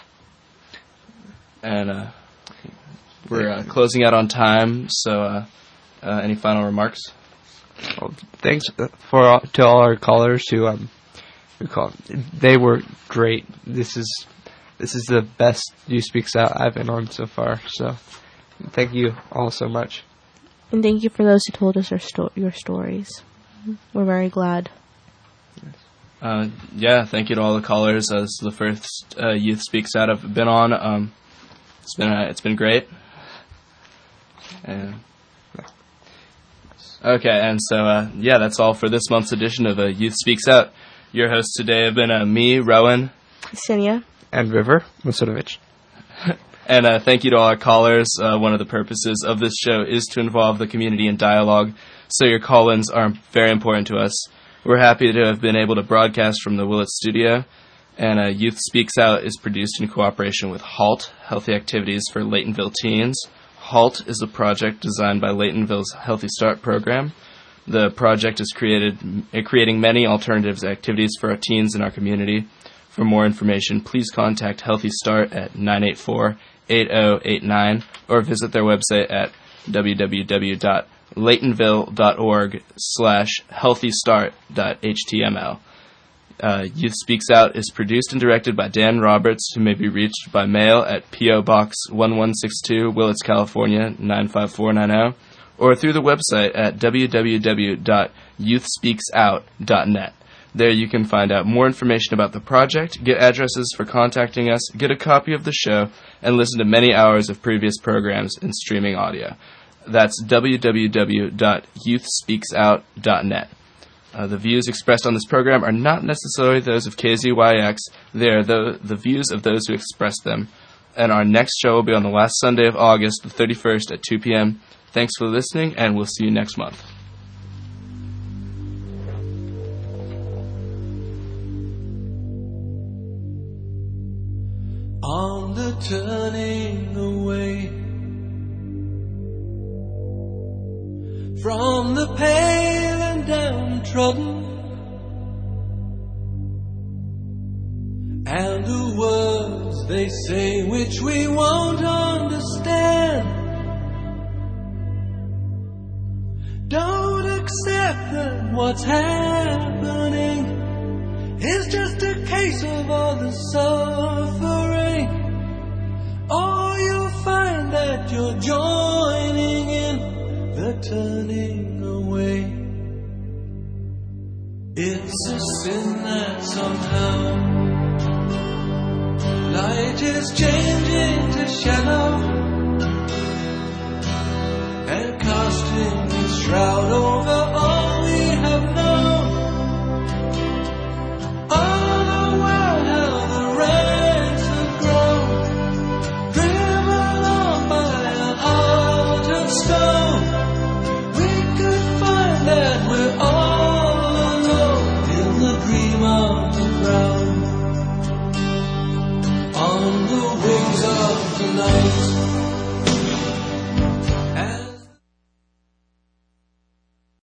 C: And we're closing out on time, so any final remarks?
B: Well, thanks to all our callers who called. They were great. This is the best Youth Speaks Out I've been on so far. So thank you all so much.
A: And thank you for those who told us your stories. We're very glad.
C: Thank you to all the callers. This is the first Youth Speaks Out I've been on. It's been great. And that's all for this month's edition of Youth Speaks Out. Your hosts today have been me, Rowan,
A: Ksenia,
B: and River Masotovich.
C: And thank you to all our callers. One of the purposes of this show is to involve the community in dialogue, so your call-ins are very important to us. We're happy to have been able to broadcast from the Willett studio, and Youth Speaks Out is produced in cooperation with HALT, Healthy Activities for Laytonville Teens. HALT is a project designed by Laytonville's Healthy Start program. The project is creating many alternatives activities for our teens in our community. For more information, please contact Healthy Start at 984-8089 or visit their website at www.laytonville.org/healthystart.html. Youth Speaks Out is produced and directed by Dan Roberts, who may be reached by mail at P.O. Box 1162, Willits, California 95490, or through the website at www.youthspeaksout.net. There you can find out more information about the project, get addresses for contacting us, get a copy of the show, and listen to many hours of previous programs in streaming audio. That's www.youthspeaksout.net. The views expressed on this program are not necessarily those of KZYX. They are the views of those who express them. And our next show will be on the last Sunday of August, the 31st at 2 p.m. Thanks for listening, and we'll see you next month.
H: On the turning away from the pale and downtrodden, and the words they say which we won't understand. Don't accept that what's happening It's just a case of all the suffering. Or you'll find that you're joining in the turning away. It's a sin that somehow light is changing to shadow and casting its shroud over all we have known. All the world, how the ranks have grown, driven on by a heart of stone. We could find that we're all alone in the dream of the ground. On the way